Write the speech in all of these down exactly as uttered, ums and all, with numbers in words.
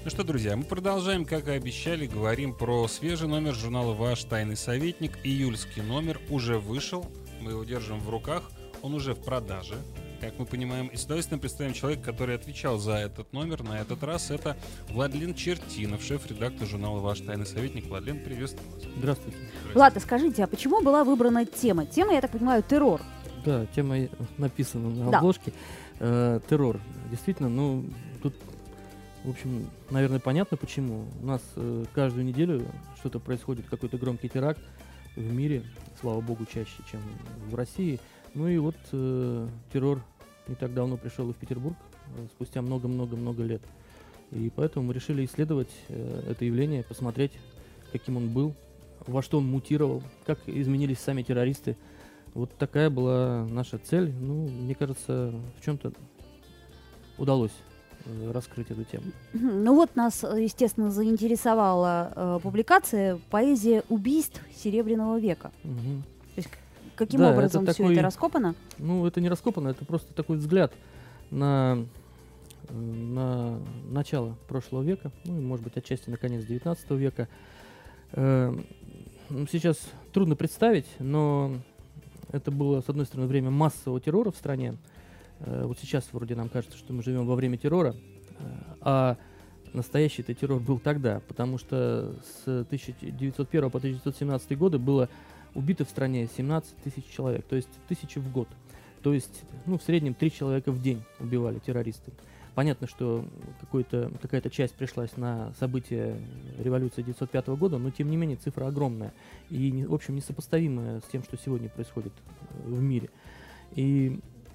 Ну что, друзья, мы продолжаем, как и обещали, говорим про свежий номер журнала «Ваш тайный советник». Июльский номер уже вышел, мы его держим в руках, он уже в продаже, как мы понимаем. И с удовольствием представим человека, который отвечал за этот номер. На этот раз это Владлен Чертинов, шеф-редактор журнала «Ваш тайный советник». Владлен, приветствую вас. Здравствуйте. Здравствуйте. Влад, а скажите, а почему была выбрана тема? Тема, я так понимаю, террор. Да, тема написана на Да. обложке. Э, террор. Действительно, ну, тут, в общем, наверное, понятно почему. У нас э, каждую неделю что-то происходит, какой-то громкий теракт в мире, слава богу, чаще, чем в России. Ну и вот э, террор не так давно пришел и в Петербург, э, спустя много-много-много лет. И поэтому мы решили исследовать э, это явление, посмотреть, каким он был, во что он мутировал, как изменились сами террористы. Вот такая была наша цель. Ну, мне кажется, в чем-то удалось э, раскрыть эту тему. Ну вот нас, э, естественно, заинтересовала э, публикация «Поэзия убийств Серебряного века». Мгм. То есть к- каким Да, образом это все такой- это раскопано? Ну, это не раскопано, это просто такой взгляд на, э, на начало прошлого века, ну, и, может быть, отчасти на конец девятнадцатого века. Э, ну, сейчас трудно представить, но это было, с одной стороны, время массового террора в стране. Э, вот сейчас вроде нам кажется, что мы живем во время террора, э, а настоящий-то террор был тогда, потому что с тысяча девятьсот первого по тысяча девятьсот семнадцатый годы было убито в стране семнадцать тысяч человек, то есть тысячи в год. То есть, ну, в среднем три человека в день убивали террористы. Понятно, что какой-то, какая-то часть пришлась на события революции девятьсот пятого года, но тем не менее цифра огромная и, не- в общем, несопоставимая с тем, что сегодня происходит э, в мире. И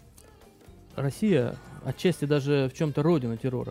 Россия отчасти даже в чем-то родина террора.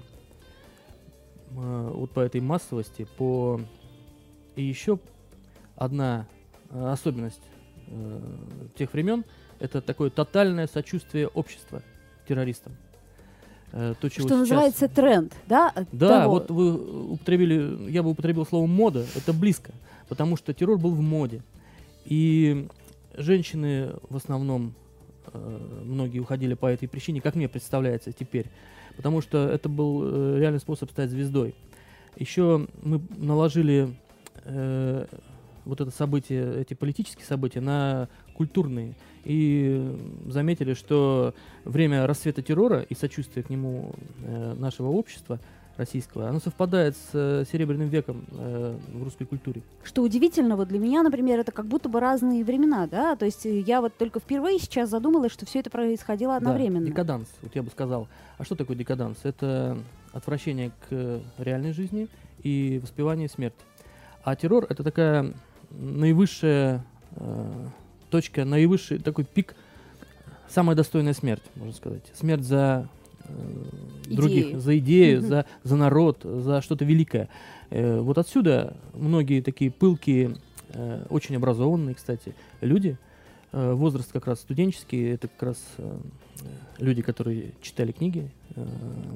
Э, Вот по этой массовости, по... И еще одна э, особенность э, тех времен — это такое тотальное сочувствие общества террористам. Э, То, чего Что сейчас- называется тренд, да? от Да, того- вот вы употребили, я бы употребил слово мода, это близко, потому что террор был в моде. И женщины в основном, э, многие уходили по этой причине, как мне представляется теперь, потому что это был э, реальный способ стать звездой. Еще мы наложили э, вот это событие, эти политические события на культурные и заметили, что время расцвета террора и сочувствия к нему э, нашего общества российского, оно совпадает с э, Серебряным веком э, в русской культуре. Что удивительно, вот для меня, например, это как будто бы разные времена, да? То есть э, я вот только впервые сейчас задумалась, что все это происходило одновременно. Да, декаданс, вот я бы сказал. А что такое декаданс? Это отвращение к э, реальной жизни и воспевание смерти. А террор — это такая наивысшая э, точка, наивысший такой пик, самая достойная смерть, можно сказать. Смерть за э, других, Идеи. за идею, Мгм. за, за народ, за что-то великое. Э, вот отсюда многие такие пылкие, э, очень образованные, кстати, люди, э, возраст как раз студенческий, это как раз э, люди, которые читали книги, э,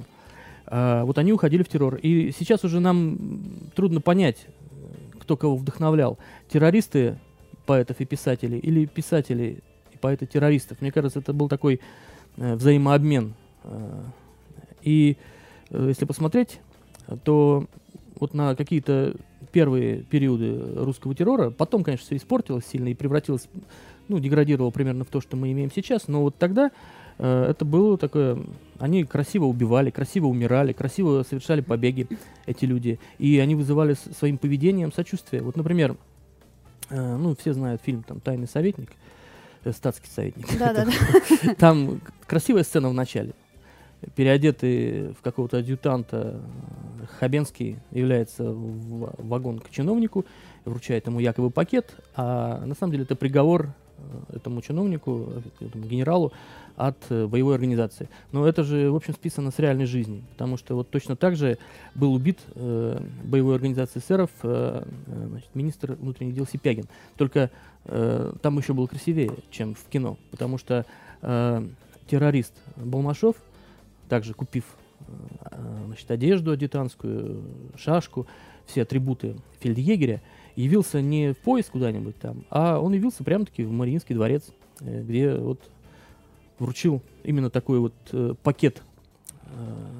а вот они уходили в террор. И сейчас уже нам трудно понять, кто кого вдохновлял. Террористы поэтов и писателей или писатели и поэты террористов. Мне кажется, это был такой э, взаимообмен. Э, и э, если посмотреть, то вот на какие-то первые периоды русского террора, потом, конечно, все испортилось сильно и превратилось, ну, деградировало примерно в то, что мы имеем сейчас, но вот тогда э, это было такое, они красиво убивали, красиво умирали, красиво совершали побеги, эти люди, и они вызывали с- своим поведением сочувствие. Вот, например, э, ну, все знают фильм там «Тайный советник», э, «Статский советник». Да-да-да. Там красивая сцена в начале. Переодетый в какого-то адъютанта э, Хабенский является в вагон к чиновнику, вручает ему якобы пакет, а на самом деле это приговор э, этому чиновнику, э, этому генералу от э, боевой организации. Но это же, в общем, списано с реальной жизни, потому что вот точно так же был убит э, боевой организацией эсеров э, э, значит, министр внутренних дел Сипягин. Только э, там еще было красивее, чем в кино, потому что э, террорист Балмашов, также купив э, значит, одежду адъютантскую, шашку, все атрибуты фельдъегеря, явился не в поезд куда-нибудь там, а он явился прямо-таки в Мариинский дворец, э, где вот вручил именно такой вот э, пакет э,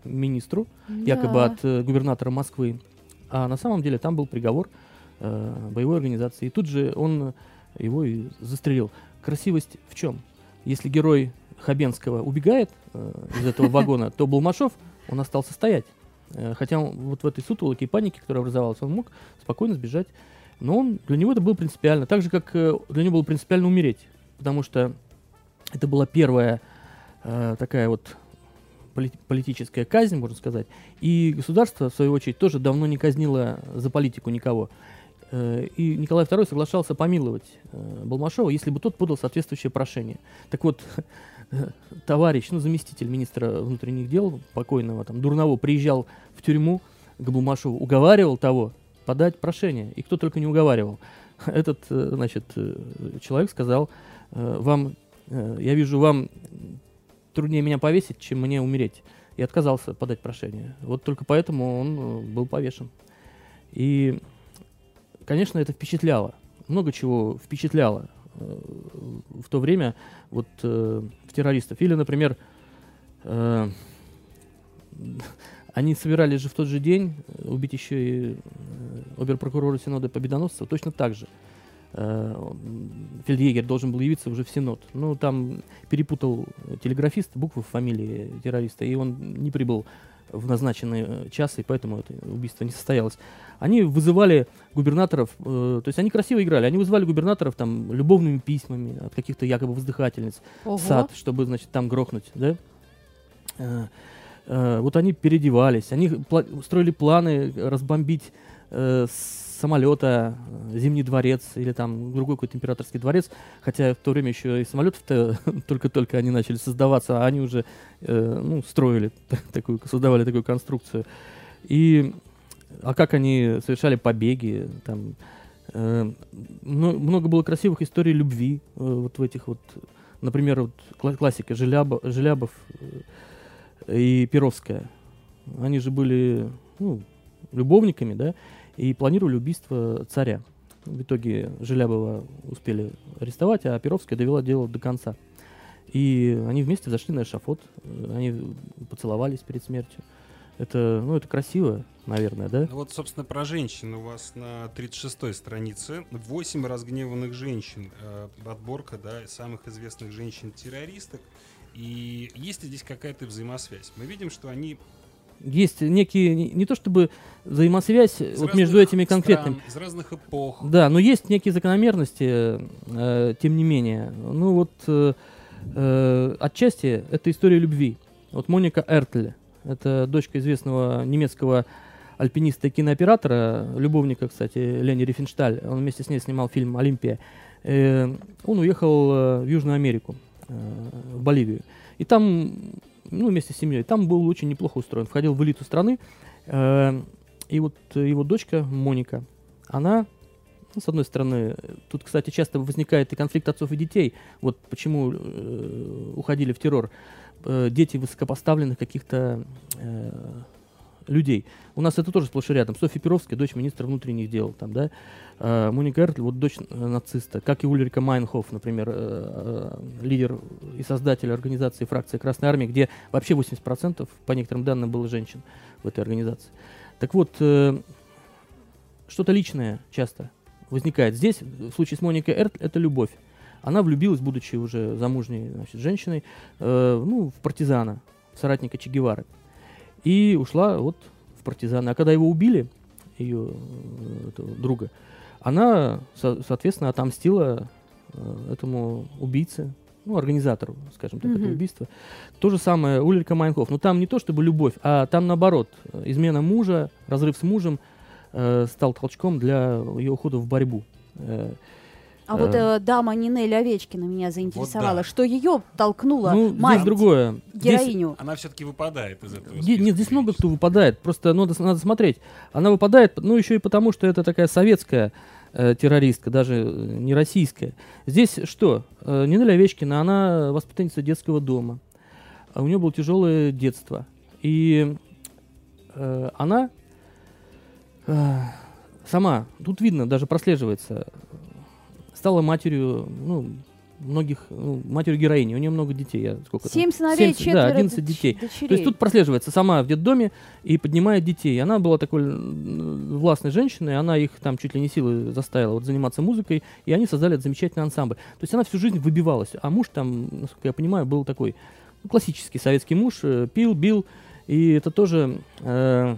министру, Да. якобы от э, губернатора Москвы. А на самом деле там был приговор э, боевой организации. И тут же он его и застрелил. Красивость в чем? Если герой Хабенского убегает э, из этого вагона, то Балмашов, он остался стоять. Э, хотя он, вот в этой сутолоке и панике, которая образовалась, он мог спокойно сбежать. Но он, для него это было принципиально. Так же, как э, для него было принципиально умереть. Потому что это была первая э, такая вот полит- политическая казнь, можно сказать. И государство, в свою очередь, тоже давно не казнило за политику никого. Э, и Николай второй соглашался помиловать э, Балмашова, если бы тот подал соответствующее прошение. Так вот, товарищ, ну, заместитель министра внутренних дел, покойного, там, Дурново, приезжал в тюрьму к Балмашову, уговаривал того подать прошение. И кто только не уговаривал. Этот, э, значит, э, человек сказал, э, вам, э, я вижу, вам труднее меня повесить, чем мне умереть. И отказался подать прошение. Вот только поэтому он э, был повешен. И, конечно, это впечатляло. Много чего впечатляло э, в то время вот, э, в террористов. Или, например, э, они собирались же в тот же день убить еще и э, обер-прокурора Синода Победоносцева точно так же. Э, фельдъегерь должен был явиться уже в Синод. Но там перепутал телеграфист буквы в фамилии террориста, и он не прибыл в назначенный час, и поэтому это убийство не состоялось. Они вызывали губернаторов, э, то есть они красиво играли, они вызывали губернаторов там любовными письмами от каких-то якобы воздыхательниц Ого. в сад, чтобы, значит, там грохнуть, да? Э, э, вот они переодевались, они пла- строили планы разбомбить э, с самолета э, Зимний дворец или там другой какой-то императорский дворец, хотя в то время еще и самолетов-то только-только они начали создаваться, а они уже э, ну, строили такую, создавали такую конструкцию. И, а как они совершали побеги, там, э, мно- много было красивых историй любви э, вот в этих вот, например, вот кла- классика Желяба, Желябов э, и Перовская. Они же были, ну, любовниками, да, и планировали убийство царя. В итоге Желябова успели арестовать, а Перовская довела дело до конца. И они вместе зашли на эшафот, э, они поцеловались перед смертью. Это, ну, это красиво, наверное, да? Ну вот, собственно, про женщин. У вас на тридцать шестой странице восемь разгневанных женщин. Э, отборка, да, самых известных женщин-террористок. И есть ли здесь какая-то взаимосвязь? Мы видим, что они Есть некие, не, не то чтобы взаимосвязь из вот между разных этими конкретными. стран, из разных эпох. Да, но есть некие закономерности, э, тем не менее. Ну вот э, э, отчасти это история любви. Вот Моника Эртль, это дочка известного немецкого альпиниста и кинооператора, любовника, кстати, Лени Рифеншталь. Он вместе с ней снимал фильм «Олимпия». Э, он уехал э, в Южную Америку, э, в Боливию. И там, ну, вместе с семьей, там был очень неплохо устроен. Входил в элиту страны. Э, и вот его дочка Моника, она, ну, с одной стороны, тут, кстати, часто возникает и конфликт отцов и детей. Вот почему э, уходили в террор э, дети высокопоставленных каких-то э, людей. У нас это тоже сплошь и рядом. Софья Перовская, дочь министра внутренних дел, там, да. Э, Моника Эртль, вот дочь э, нациста. Как и Ульрика Майнхоф, например, э, э, лидер и создатель организации фракции Красной Армии, где вообще восемьдесят процентов, по некоторым данным, было женщин в этой организации. Так вот, э, что-то личное часто возникает. Здесь, в случае с Моникой Эртль, это любовь. Она влюбилась, будучи уже замужней, значит, женщиной, э, ну, в партизана, в соратника Че Гевары. И ушла вот в партизаны. А когда его убили, ее э, этого друга, она, со- соответственно, отомстила э, этому убийце, ну, организатору, скажем так, этого Мгм. убийства. То же самое Ульрика Майнхоф. Но там не то чтобы любовь, а там наоборот. э, Измена мужа, разрыв с мужем э, стал толчком для ее ухода в борьбу. Э, А вот Э. э, дама Нинель Овечкина меня заинтересовала. да. Что ее толкнула ну, мать здесь другое. Здесь- героиню? Она все-таки выпадает из этого. Е- списка Нет, здесь много кто перечисленных. выпадает. Просто надо, с- надо смотреть. Она выпадает, ну, еще и потому, что это такая советская э, террористка, даже э, не российская. Здесь что? Э, Нинель Овечкина, она воспитанница детского дома. А у нее было тяжелое детство. И э, она э, сама, тут видно, даже прослеживается, стала матерью, ну, многих, ну, матерью героини, у нее много детей. Я, сколько Семь там? сыновей, Семь, да, четверо одиннадцать доч- детей. дочерей. То есть тут прослеживается сама в детдоме и поднимает детей. Она была такой м, властной женщиной, она их там чуть ли не силой заставила вот, заниматься музыкой, и они создали этот замечательный ансамбль. То есть она всю жизнь выбивалась. А муж там, насколько я понимаю, был такой ну, классический советский муж, э, пил, бил, и это тоже, э,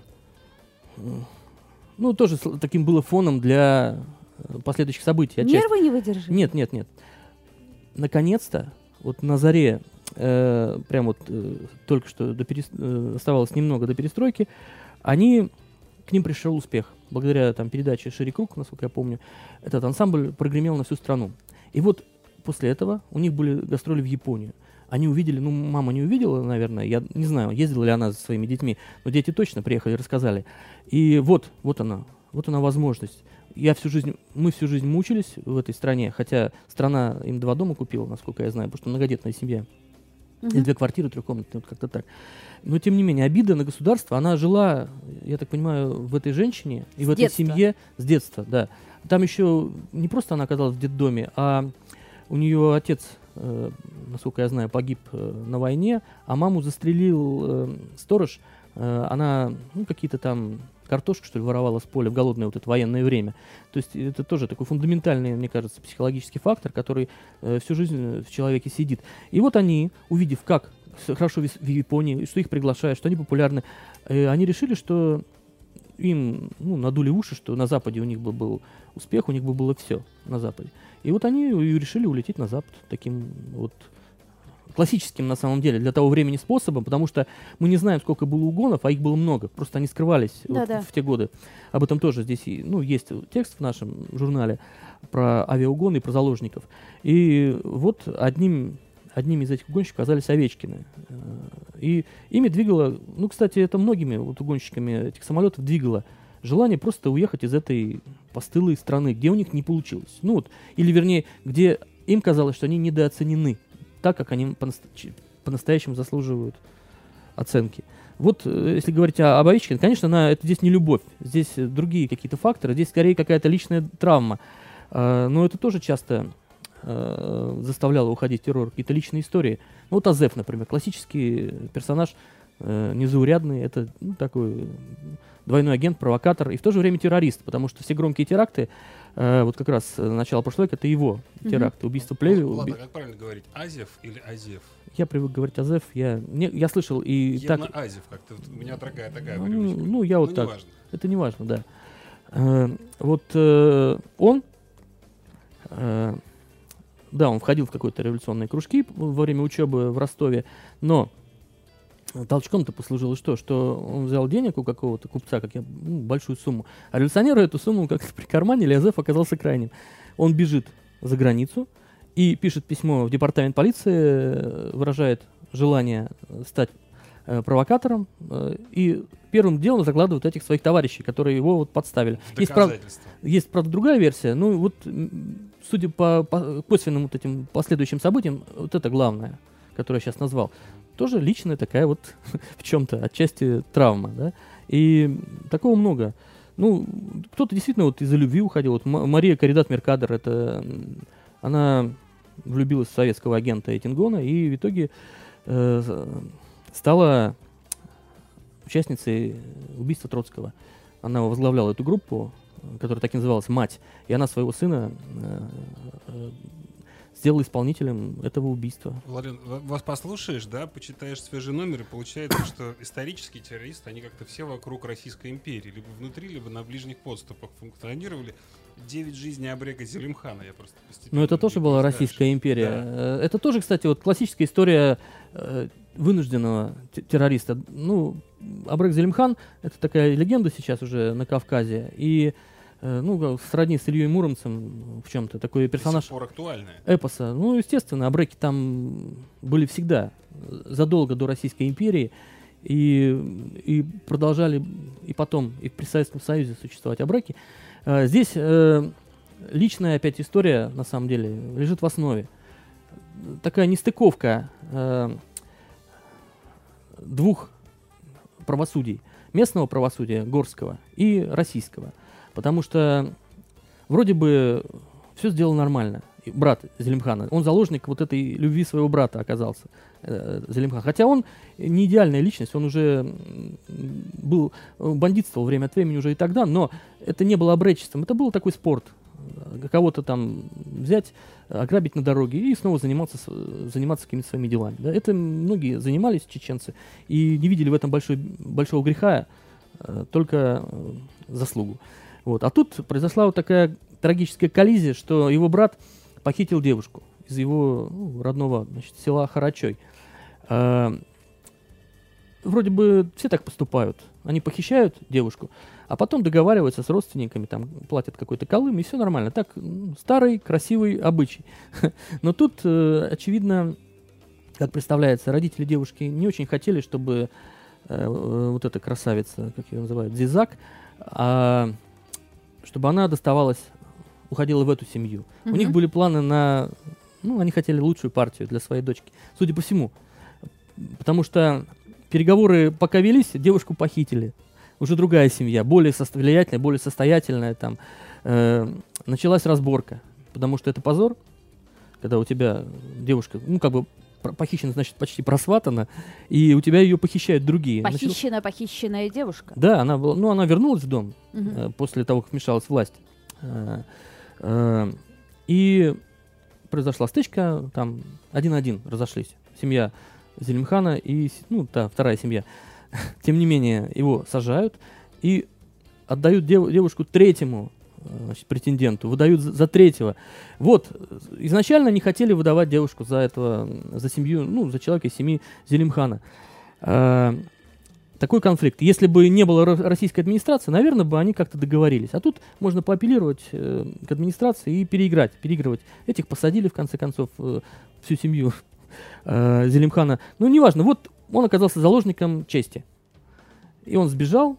ну, тоже с- таким было фоном для э, последующих событий. отчасти. Нервы не выдержали? Нет, нет, нет. Наконец-то, вот на заре, э, прям вот э, только что до перес- э, оставалось немного до перестройки, они, к ним пришел успех. Благодаря там передаче «Шире круг», насколько я помню, этот ансамбль прогремел на всю страну. И вот после этого у них были гастроли в Японию. Они увидели, ну, мама не увидела, наверное, я не знаю, ездила ли она со своими детьми, но дети точно приехали и рассказали. И вот, вот она, вот она возможность. Я всю жизнь, мы всю жизнь мучились в этой стране, хотя страна им два дома купила, насколько я знаю, потому что многодетная семья. Мгм. И две квартиры трехкомнатные, вот как-то так. Но, тем не менее, обида на государство, она жила, я так понимаю, в этой женщине и С в этой детства. семье с детства, да. Там еще не просто она оказалась в детдоме, а у нее отец, э, насколько я знаю, погиб э, на войне, а маму застрелил э, сторож. Э, она, ну, какие-то там картошку, что ли, воровала с поля в голодное вот это военное время. То есть это тоже такой фундаментальный, мне кажется, психологический фактор, который э, всю жизнь в человеке сидит. И вот они, увидев, как с- хорошо в, в Японии, что их приглашают, что они популярны, э, они решили, что им ну, надули уши, что на Западе у них бы был успех, у них бы было все на Западе. И вот они и решили улететь на Запад таким вот классическим на самом деле для того времени способом, потому что мы не знаем, сколько было угонов, а их было много. Просто они скрывались вот Да-да. в те годы. Об этом тоже здесь и, ну, есть текст в нашем журнале про авиаугоны и про заложников. И вот одним, одним из этих угонщиков оказались Овечкины. Э, И ими двигало, ну, кстати, это многими вот угонщиками этих самолетов двигало желание просто уехать из этой постылой страны, где у них не получилось. Ну вот, или вернее, где им казалось, что они недооценены, так как они по-наста- ч- по-настоящему заслуживают оценки. Вот, э, если говорить о, об Овечкине, конечно, она, это здесь не любовь, здесь э, другие какие-то факторы, здесь скорее какая-то личная травма. А, но это тоже часто э, заставляло уходить в террор, какие-то личные истории. Ну, вот Азеф, например, классический персонаж, э, незаурядный, это ну, такой двойной агент, провокатор и в то же время террорист, потому что все громкие теракты, э, вот как раз э, начало прошлого века, это его Мгм. теракты, убийство Плеви. Ладно, уби- как правильно говорить? Азев или Азев? Я привык говорить Азеф, я, не, я слышал и Явно так... Азев как-то. Вот у меня такая, такая Ну, привычка. ну, я вот Ну, так. неважно. Это не важно, да. Э, вот э, он, э, да, он входил в какие-то революционные кружки во время учебы в Ростове, но толчком-то послужило что? Что он взял денег у какого-то купца, как я, ну, большую сумму, а революционеры эту сумму как-то прикарманили, а Азеф оказался крайним. Он бежит за границу и пишет письмо в департамент полиции, э, выражает желание э, стать э, провокатором, э, и первым делом закладывают этих своих товарищей, которые его вот подставили. В Есть, правда, доказательство. есть, правда, другая версия, ну вот, м, судя по, по косвенным вот этим последующим событиям, вот это главное, которое я сейчас назвал, тоже личная такая вот в чем-то отчасти травма, да, и такого много. Ну, кто-то действительно вот из-за любви уходил. Вот М- Мария Каридат Меркадер, это м, она влюбилась в советского агента Этингона и в итоге э, з- стала участницей убийства Троцкого. Она возглавляла эту группу, э, которая так и называлась «Мать», и она своего сына э, э, сделала исполнителем этого убийства. Владлен, в- вас послушаешь, да, почитаешь свежий номер, и получается, что исторические террористы, они как-то все вокруг Российской империи, либо внутри, либо на ближних подступах функционировали. Девять жизней Абрека Зелимхана, я просто постепенно... Но это тоже была наслаждаюсь. Российская империя. Да. Э, Это тоже, кстати, вот классическая история э, вынужденного те- террориста. Ну, Абрек Зелимхан — это такая легенда сейчас уже на Кавказе. И, э, ну, сродни с Ильей Муромцем в чем-то. Такой До персонаж сих пор актуальная. эпоса. Ну, естественно, Абреки там были всегда, э, задолго до Российской империи. И, и продолжали и потом, и при Советском Союзе существовать Абреки. Э, Здесь э, личная опять история, на самом деле, лежит в основе. Такая нестыковка э, двух правосудий. Местного правосудия, горского, и российского. Потому что вроде бы все сделано нормально. брат Зелимхана, он заложник вот этой любви своего брата оказался, э, Зелимхан. Хотя он не идеальная личность, он уже был, бандитствовал время от времени уже и тогда, но это не было обречеством, это был такой спорт. Кого-то там взять, ограбить на дороге и снова заниматься, заниматься какими-то своими делами. Да? Это многие занимались, чеченцы, и не видели в этом большой, большого греха, э, только э, заслугу. Вот. А тут произошла вот такая трагическая коллизия, что его брат похитил девушку из его ну, родного, значит, села Харачой. Э, вроде бы все так поступают. Они похищают девушку, а потом договариваются с родственниками, там платят какой-то колым, и все нормально. Так, ну, старый, красивый обычай. Но тут, э, очевидно, как представляется, родители девушки не очень хотели, чтобы э, вот эта красавица, как ее называют, Зизак, а, чтобы она доставалась, уходила в эту семью. Mm-hmm. У них были планы на... Ну, они хотели лучшую партию для своей дочки, судя по всему. Потому что переговоры пока велись, девушку похитили. Уже другая семья, более со- влиятельная, более состоятельная. Там, э, началась разборка, потому что это позор, когда у тебя девушка, ну, как бы похищена, значит, почти просватана, и у тебя ее похищают другие. Похищенная, Начал... похищенная девушка. Да, она была, ну, она вернулась в дом угу. э, после того, как вмешалась власть. Э, э, и произошла стычка, там один-один разошлись. Семья Зелимхана и, ну, та вторая семья. Тем не менее, его сажают и отдают дев- девушку третьему, значит, претенденту, выдают за, за третьего. Вот, изначально не хотели выдавать девушку за этого, за семью, ну, за человека из семьи Зелимхана. А, такой конфликт. Если бы не было ро- российской администрации, наверное, бы они как-то договорились. А тут можно поапеллировать э, к администрации и переиграть, переигрывать. Этих посадили, в конце концов, э, всю семью э, Зелимхана. Ну, неважно, вот он оказался заложником чести. И он сбежал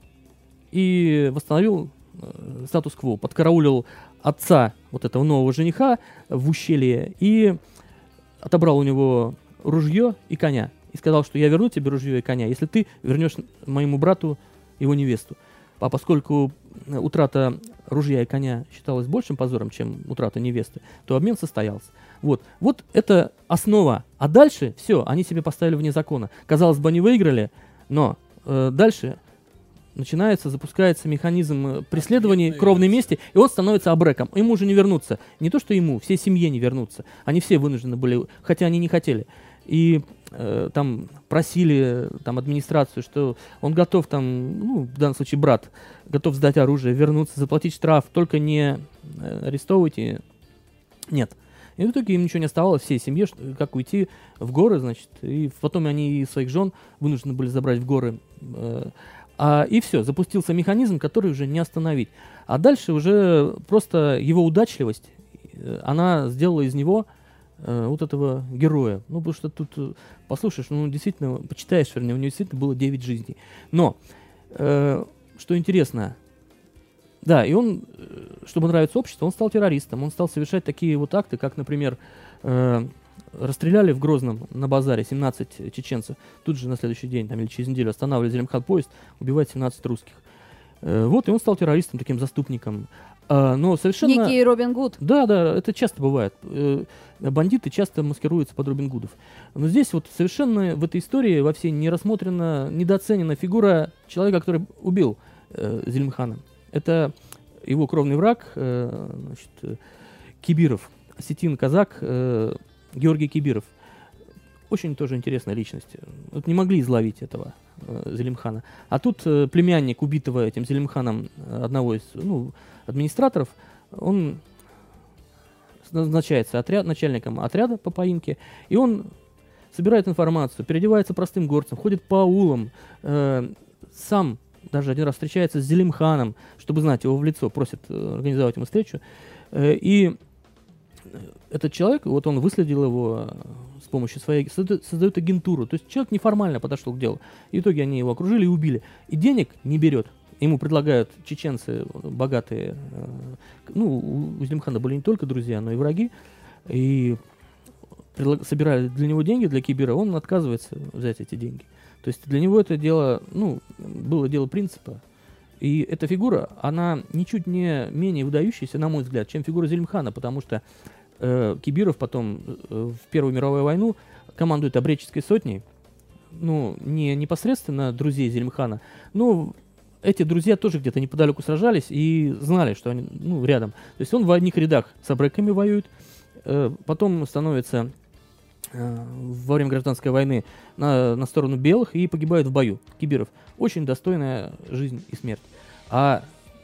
и восстановил э, статус-кво, подкараулил отца вот этого нового жениха в ущелье и отобрал у него ружье и коня. И сказал, что я верну тебе ружье и коня, если ты вернешь моему брату его невесту. А поскольку утрата ружья и коня считалась большим позором, чем утрата невесты, то обмен состоялся. Вот, вот это основа. А дальше все, они себе поставили вне закона. Казалось бы, они выиграли, но э, дальше начинается, запускается механизм преследования кровной мести, и он становится абреком. Ему уже не вернуться. Не то, что ему, всей семье не вернуться. Они все вынуждены были, хотя они не хотели. И э, там просили там, администрацию, что он готов, там, ну, в данном случае брат, готов сдать оружие, вернуться, заплатить штраф, только не э, арестовывайте. Нет. И в итоге им ничего не оставалось, всей семье, что, как уйти в горы, значит. И потом они и своих жен вынуждены были забрать в горы. Э, а, и все, запустился механизм, который уже не остановить. А дальше уже просто его удачливость, э, она сделала из него вот этого героя. Ну, потому что тут э, послушаешь, ну, действительно, почитаешь, вернее, у него действительно было девять жизней. Но, э, что интересно, да, и он, чтобы нравиться обществу, он стал террористом. Он стал совершать такие вот акты, как, например, э, расстреляли в Грозном на базаре семнадцать чеченцев. Тут же на следующий день, там, или через неделю останавливали Зелимхан поезд, убивает семнадцать русских. Э, вот, и он стал террористом, таким заступником. А, но совершенно... Некий Робин Гуд. Да, да, это часто бывает. Э, бандиты часто маскируются под Робин Гудов. Но здесь вот совершенно в этой истории во всей не рассмотрена, недооценена фигура человека, который убил э, Зелимхана. Это его кровный враг, э, значит, э, Кибиров, осетин-казак э, Георгий Кибиров. Очень тоже интересная личность. Вот не могли изловить этого э, Зелимхана. А тут э, племянник убитого этим Зелимханом одного из, ну, администраторов, он назначается отряд, начальником отряда по поимке, и он собирает информацию, переодевается простым горцем, ходит по аулам, э, сам даже один раз встречается с Зелимханом, чтобы знать его в лицо, просит э, организовать ему встречу. Э, и этот человек, вот он выследил его с помощью своей, создает, создает агентуру. То есть человек неформально подошел к делу. И в итоге они его окружили и убили. И денег не берет. Ему предлагают чеченцы богатые. Ну, у Зелимхана были не только друзья, но и враги. И предлаг, собирали для него деньги, для Кибира. Он отказывается взять эти деньги. То есть для него это дело, ну, было дело принципа. И эта фигура, она ничуть не менее выдающаяся, на мой взгляд, чем фигура Зелимхана, потому что э, Кибиров потом э, в Первую мировую войну командует Обреческой сотней, ну, не непосредственно друзей Зелимхана, но эти друзья тоже где-то неподалеку сражались и знали, что они, ну, рядом. То есть он в одних рядах с абреками воюет, э, потом становится э, во время гражданской войны на, на сторону белых и погибает в бою. Кибиров. Очень достойная жизнь и смерть. А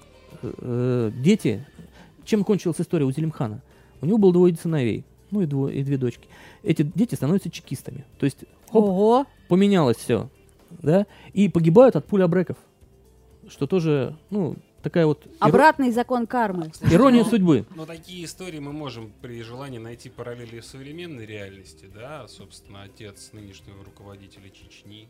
э, дети... Чем кончилась история у Зелимхана? У него было двое сыновей, ну и, двое, и две дочки. Эти дети становятся чекистами. То есть, хоп, Ого! поменялось все, да, и погибают от пуль абреков, что тоже, ну, такая вот иро- Обратный закон кармы. ирония Ну, судьбы. Но такие истории мы можем при желании найти параллели в современной реальности, да, собственно, отец нынешнего руководителя Чечни,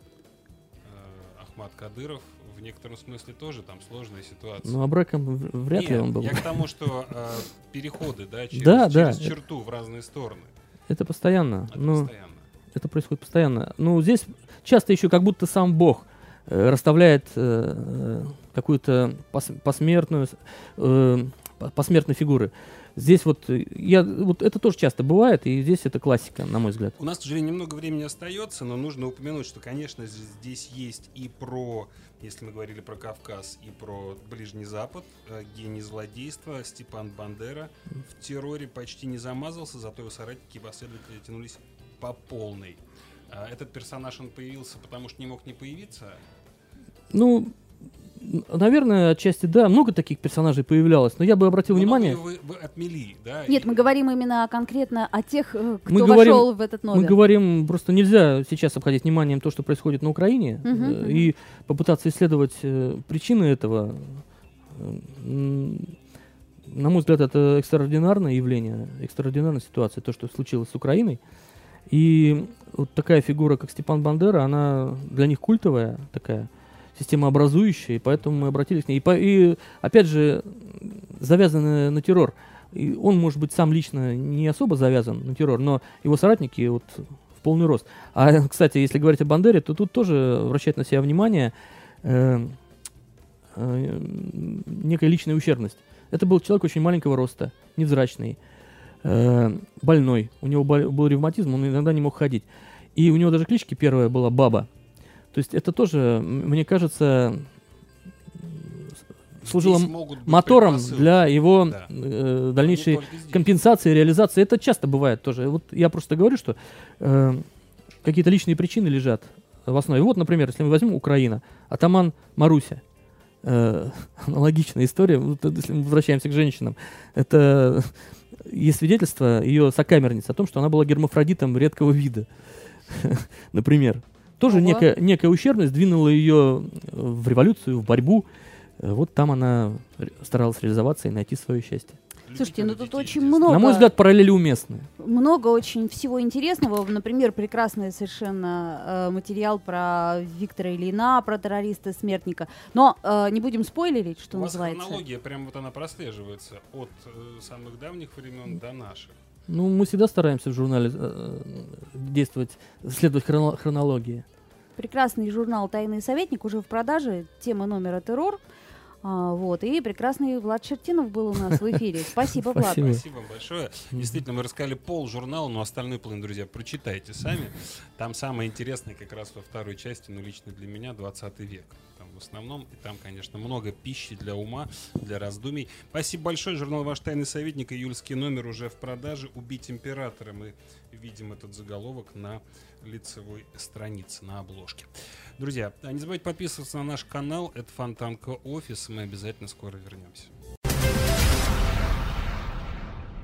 э, Ахмад Кадыров, в некотором смысле тоже там сложная ситуация. Но абреком в- вряд ли Нет, он был. я к тому, что э, переходы, да, через, Да, через да. черту в разные стороны. Это постоянно. Это ну, постоянно. это происходит постоянно. Ну, здесь часто еще как будто сам Бог э, расставляет э, э, какую-то пос- посмертную, э, по- посмертные фигуры. Здесь вот, э, я, вот это тоже часто бывает, и здесь это классика, на мой взгляд. У нас, к сожалению, немного времени остается, но нужно упомянуть, что, конечно, з- здесь есть и про, если мы говорили про Кавказ, и про Ближний Запад, э, гений злодейства Степан Бандера в терроре почти не замазался, зато его соратники и последователи тянулись по полной. А этот персонаж, он появился, потому что не мог не появиться. Ну, н- наверное, отчасти да, много таких персонажей появлялось, но я бы обратил Много внимание, Вы, вы отмели, да? Нет, и- мы говорим именно конкретно о тех, э, кто Мы говорим- вошел в этот мы номер. говорим, просто нельзя сейчас обходить вниманием то, что происходит на Украине, Мгм, э, мгм. и попытаться исследовать э, причины этого. Э, м, На мой взгляд, это экстраординарное явление, экстраординарная ситуация, то, что случилось с Украиной. И вот такая фигура, как Степан Бандера, она для них культовая такая, системообразующая, и поэтому мы обратились к ней. И, по- и, опять же, завязанная на террор. И он, может быть, сам лично не особо завязан на террор, но его соратники вот в полный рост. А, кстати, если говорить о Бандере, то тут тоже обращать на себя внимание э, э, некая личная ущербность. Это был человек очень маленького роста, невзрачный, э, больной. У него бол- был ревматизм, он иногда не мог ходить. И у него даже кличка первая была Баба. То есть это тоже, м, мне кажется, служило Здесь м- могут быть мотором предпосылки. для его Да. э, Не дальнейшей только здесь. компенсации, реализации. Это часто бывает тоже. Вот я просто говорю, что э, какие-то личные причины лежат в основе. Вот, например, если мы возьмем Украина, атаман Маруся. Э, аналогичная история, вот, э, если мы возвращаемся к женщинам. Это есть свидетельство ее сокамерницы о том, что она была гермафродитом редкого вида. Например. Тоже Ого. некая, некая ущербность двинула ее в революцию, в борьбу. Э, Вот там она ре- старалась реализоваться и найти свое счастье. Слушайте, ну Любители тут детей очень здесь. много. На мой взгляд, параллели уместны. Много очень всего интересного. Например, прекрасный совершенно э, материал про Виктора Ильина, про террориста-смертника. Но э, не будем спойлерить, что У вас называется. хронология, прям вот она прослеживается от э, самых давних времен до наших. Ну, мы всегда стараемся в журнале э, действовать, следовать хроно- хронологии. Прекрасный журнал «Тайный советник» уже в продаже. Тема номера «Террор». А, вот. И прекрасный Влад Шертинов был у нас в эфире. Спасибо, Влад. Спасибо. Спасибо вам большое. Действительно, мы рассказали пол журнала, но остальную половину, друзья, прочитайте сами. Там самое интересное как раз во второй части, ну, лично для меня, двадцатый век. Там в основном, и там, конечно, много пищи для ума, для раздумий. Спасибо большое. Журнал «Ваш тайный советник», июльский номер уже в продаже. «Убить императора». Мы видим этот заголовок на лицевой странице, на обложке. Друзья, не забывайте подписываться на наш канал. Это Фонтанка Офис. Мы обязательно скоро вернемся.